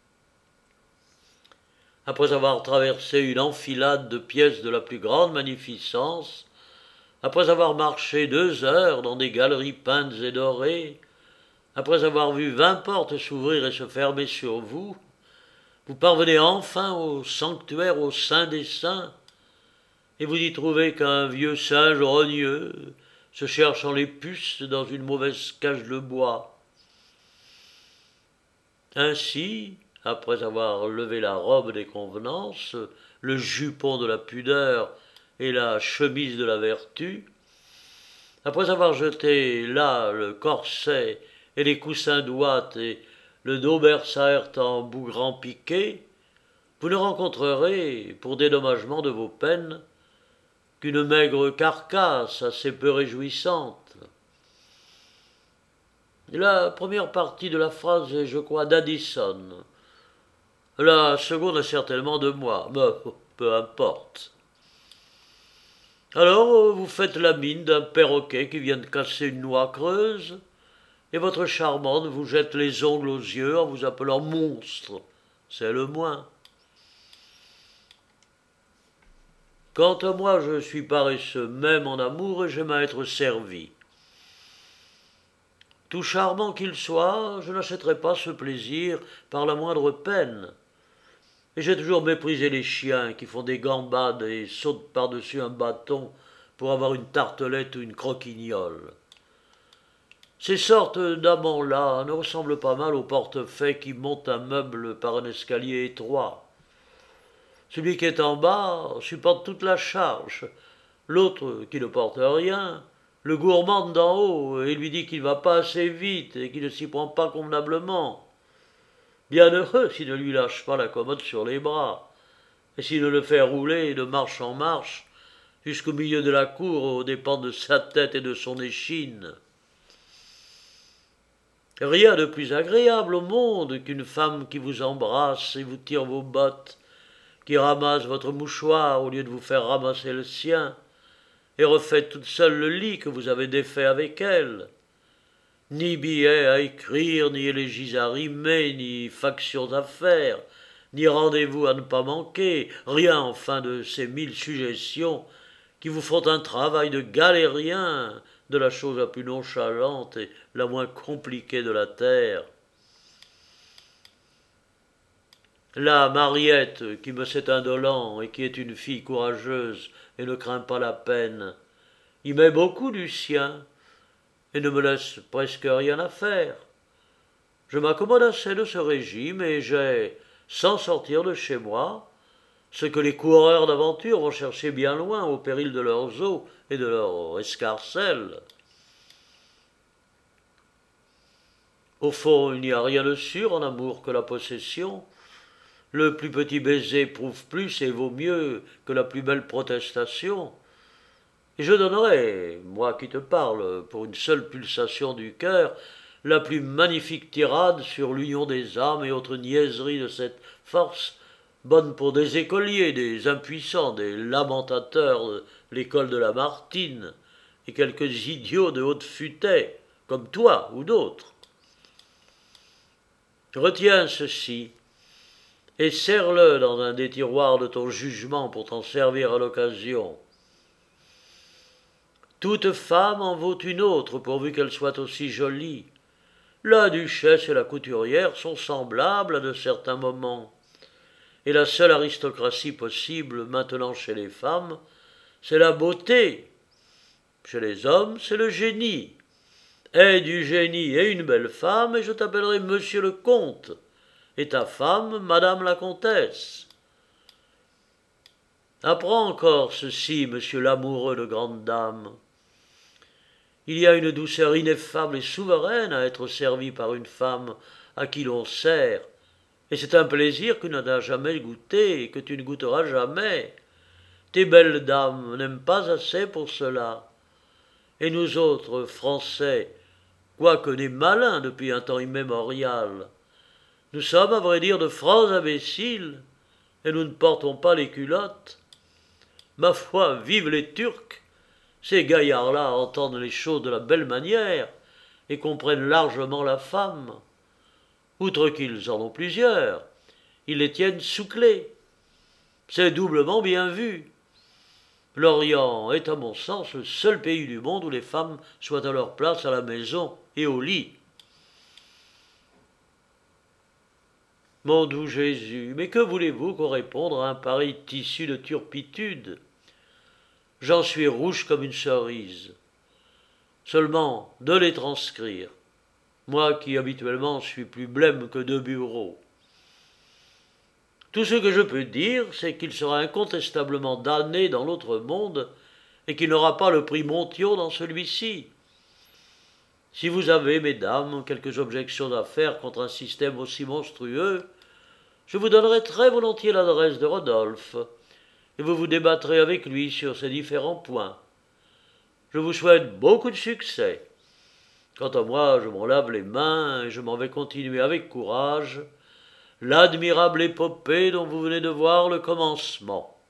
[SPEAKER 1] Après avoir traversé une enfilade de pièces de la plus grande magnificence, après avoir marché 2 heures dans des galeries peintes et dorées, après avoir vu 20 portes s'ouvrir et se fermer sur vous, vous parvenez enfin au sanctuaire au Saint des Saints, et vous y trouvez qu'un vieux singe rogneux se cherchant les puces dans une mauvaise cage de bois. Ainsi, après avoir levé la robe des convenances, le jupon de la pudeur et la chemise de la vertu, après avoir jeté là le corset et les coussins d'ouate et le Dobersert en bougrant piqué, vous ne rencontrerez, pour dédommagement de vos peines, qu'une maigre carcasse assez peu réjouissante. La première partie de la phrase est, je crois, d'Addison. La seconde est certainement de moi, mais peu importe. Alors, vous faites la mine d'un perroquet qui vient de casser une noix creuse, et votre charmante vous jette les ongles aux yeux en vous appelant monstre. C'est le moins. Quant à moi, je suis paresseux même en amour et j'aime à être servi. Tout charmant qu'il soit, je n'achèterai pas ce plaisir par la moindre peine. Et j'ai toujours méprisé les chiens qui font des gambades et sautent par-dessus un bâton pour avoir une tartelette ou une croquignole. Ces sortes d'amants-là ne ressemblent pas mal au portefaix qui monte un meuble par un escalier étroit. Celui qui est en bas supporte toute la charge, l'autre qui ne porte rien le gourmande d'en haut et lui dit qu'il ne va pas assez vite et qu'il ne s'y prend pas convenablement. Bien heureux s'il ne lui lâche pas la commode sur les bras, et s'il ne le fait rouler de marche en marche jusqu'au milieu de la cour aux dépens de sa tête et de son échine. Rien de plus agréable au monde qu'une femme qui vous embrasse et vous tire vos bottes, qui ramasse votre mouchoir au lieu de vous faire ramasser le sien, et refait toute seule le lit que vous avez défait avec elle. Ni billets à écrire, ni élégies à rimer, ni factions à faire, ni rendez-vous à ne pas manquer, rien enfin de ces 1000 suggestions qui vous font un travail de galérien de la chose la plus nonchalante et la moins compliquée de la terre. Là, Mariette, qui me sait indolent et qui est une fille courageuse et ne craint pas la peine, y met beaucoup du sien et ne me laisse presque rien à faire. Je m'accommode assez de ce régime et j'ai, sans sortir de chez moi, ce que les coureurs d'aventure vont chercher bien loin au péril de leurs os et de leurs escarcelles. Au fond, il n'y a rien de sûr en amour que la possession. Le plus petit baiser prouve plus et vaut mieux que la plus belle protestation. Et je donnerai, moi qui te parle, pour une seule pulsation du cœur, la plus magnifique tirade sur l'union des âmes et autres niaiseries de cette force, bonne pour des écoliers, des impuissants, des lamentateurs de l'école de Lamartine, et quelques idiots de haute futaie, comme toi ou d'autres. Retiens ceci, et serre-le dans un des tiroirs de ton jugement pour t'en servir à l'occasion. Toute femme en vaut une autre, pourvu qu'elle soit aussi jolie. La duchesse et la couturière sont semblables à de certains moments. Et la seule aristocratie possible maintenant chez les femmes, c'est la beauté. Chez les hommes, c'est le génie. Aie du génie et une belle femme, et je t'appellerai monsieur le comte, et ta femme, madame la comtesse. Apprends encore ceci, monsieur l'amoureux de grande dame. Il y a une douceur ineffable et souveraine à être servi par une femme à qui l'on sert, et c'est un plaisir que tu n'as jamais goûté et que tu ne goûteras jamais. Tes belles dames n'aiment pas assez pour cela. Et nous autres, Français, quoique nés malins depuis un temps immémorial, nous sommes, à vrai dire, de francs imbéciles, et nous ne portons pas les culottes. Ma foi, vive les Turcs! Ces gaillards-là entendent les choses de la belle manière et comprennent largement la femme. Outre qu'ils en ont plusieurs, ils les tiennent sous clé. C'est doublement bien vu. L'Orient est, à mon sens, le seul pays du monde où les femmes soient à leur place à la maison et au lit. Mon doux Jésus, mais que voulez-vous qu'on réponde à un pareil tissu de turpitude? J'en suis rouge comme une cerise. Seulement, de les transcrire, moi qui habituellement suis plus blême que deux bureaux. Tout ce que je peux dire, c'est qu'il sera incontestablement damné dans l'autre monde et qu'il n'aura pas le prix Monthyon dans celui-ci. Si vous avez, mesdames, quelques objections à faire contre un système aussi monstrueux, je vous donnerai très volontiers l'adresse de Rodolphe, et vous vous débattrez avec lui sur ces différents points. Je vous souhaite beaucoup de succès. Quant à moi, je m'en lave les mains et je m'en vais continuer avec courage l'admirable épopée dont vous venez de voir le commencement.